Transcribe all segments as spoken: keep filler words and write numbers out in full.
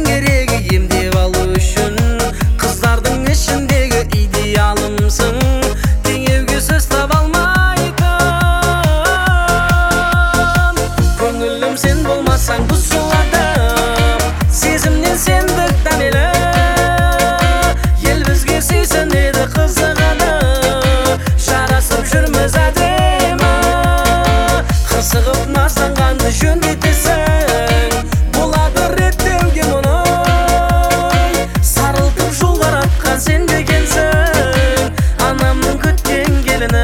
керегі емдеп алу үшін. Қыздардың ішіндегі идеалымсың, теңеуге сөз таба алмайтын. Көңілім сен болмасаң бұзыладым, сезімнен сендік дәмелі. Ел бізге сүйсінеді, қызығады, жарасып жүрміз әдемі. Қысығып назданғанды жөндетесің, болады реттеуге мұны. Сарылтып жол қаратқан сен дегенсің, анамның күткен келіні.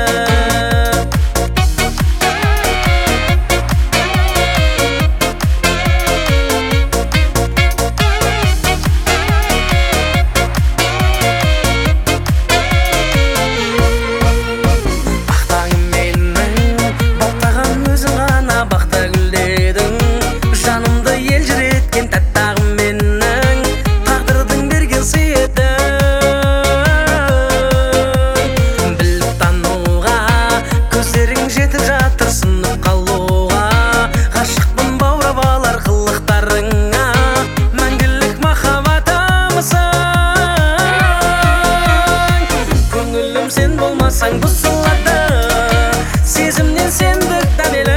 Сен болмасаң бұзылады, сезімнен сендік дәмелі.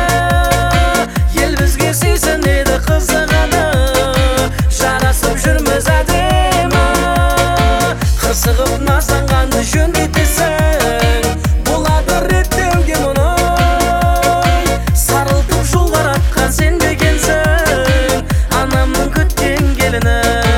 Ел бізге сүйсінеді, қызығады, жарасып жүрміз әдемі. Қысығып назданғанды жөндетесің, болады реттеуге мұны. Сарылтып жол қаратқан сен дегенсің, анамның күткен келіні.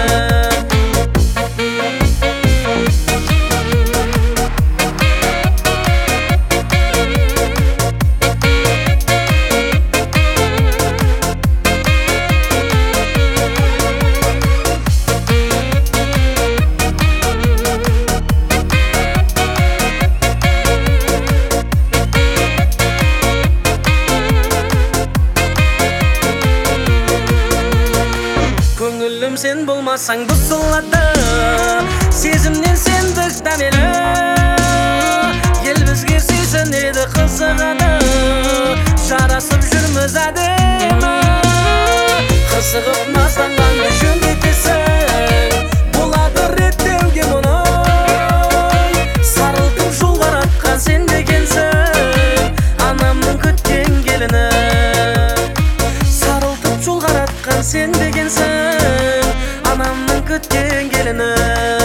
Көңілім сен болмасаң бұзылады, сезімнен сендік дәмелі. Ел бізге сүйсінеді, қызығады, жарасып жүрміз әдемі. Қысығып назданғанды жөндетесің, болады реттеуге мұны. Сарылтып жол қаратқан сен дегенсің, анамның күткен келіні. Сарылтып жол қаратқан сен дегенсің, анамның күткен келіні.